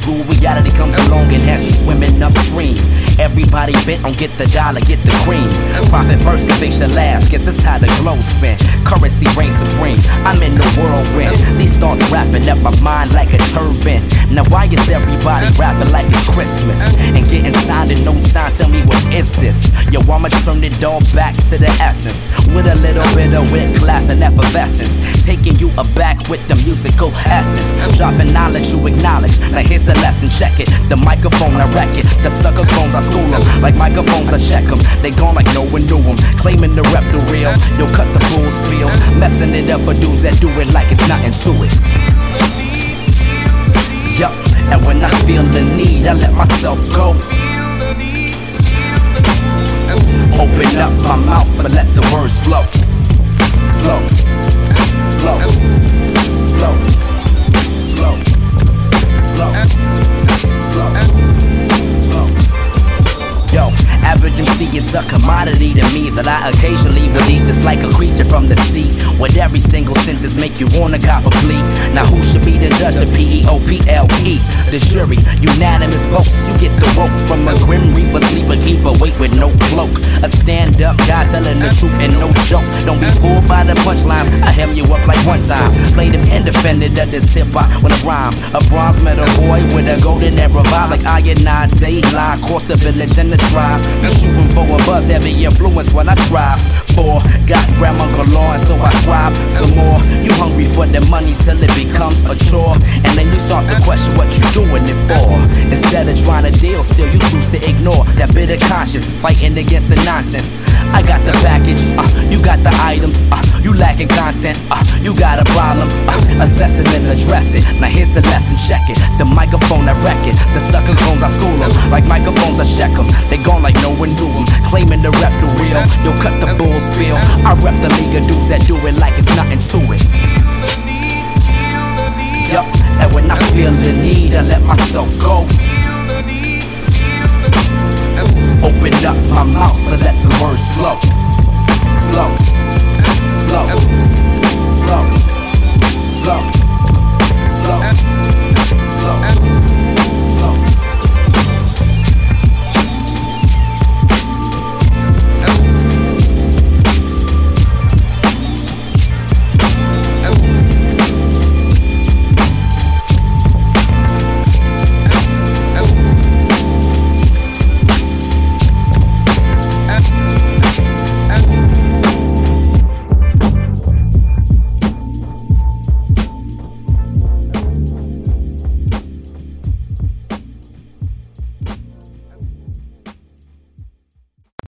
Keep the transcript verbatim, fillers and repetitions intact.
cruel reality comes along and has you swimming upstream. Everybody bent on get the dollar, get the cream. Profit first, innovation last, guess that's how the glow spin. Currency reigns supreme, I'm in the whirlwind. These thoughts wrapping up my mind like a turban. Now why is everybody rapping like it's Christmas? And getting signed in no time, tell me what is this? Yo, I'ma turn it all back to the essence, with a little bit of wit, class and effervescence. Taking you aback with the musical essence. Dropping knowledge you acknowledge, now here's the lesson, check it. The microphone, I wreck it. The sucker clones, I school them. Like microphones, I check them. They gone like no one knew them. Claiming the rep the real, yo, cut the bull spiel. Messing it up for dudes that do it like it's nothing to it. Yup, and when I feel the need, I let myself go. Open up my mouth and let the words flow. Flow, flow, flow, flow, flow, flow, flow. Yo, average M C is a commodity to me that I occasionally will eat, just like a creature from the sea. With every single sentence make you wanna cop a plea. Now who should be the judge? The P E O P L E, the jury, unanimous votes. You get the rope from a grim reaper, sleeper, keeper, wait with no cloak. A stand-up guy telling the truth and no jokes. Don't be fooled by the punchlines, I hem you up like one time. Play them independent of this hip-hop with a rhyme. A bronze medal boy with a golden era vibe, like I and I, Dayline, across the village and the tribe. You shooting for a buzz, heavy influence when I strive for. Got grandma galore, and so I strive some more. You hungry for the money till it becomes a chore, and then you start to question what you doing it for. Instead of trying to deal, still you choose to ignore that bitter conscience, fighting against the nonsense. I got the package, uh, you got the items, uh, you lacking content, uh, you got a problem, uh, assess it and address it. Now here's the lesson, check it. The microphone, I wreck it. The sucker clones, I school them. Like microphones, I check them. They gone like no one knew them. Claiming to rep the real, yo, cut the bull spiel. I rep the league of dudes that do it like it's nothing to it. Yup, and when I feel the need, I let myself go. Open up my mouth and let